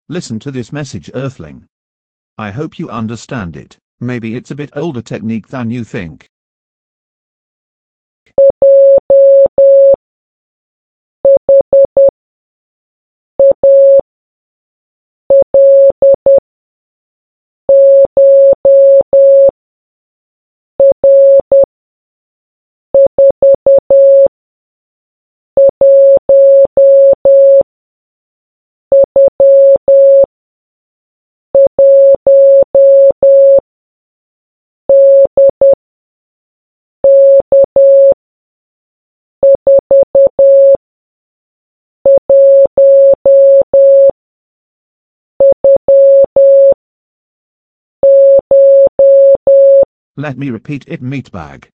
Listen to this message, Earthling. I hope you understand it. Maybe it's a bit older technique than you think. Let me repeat it, meatbag.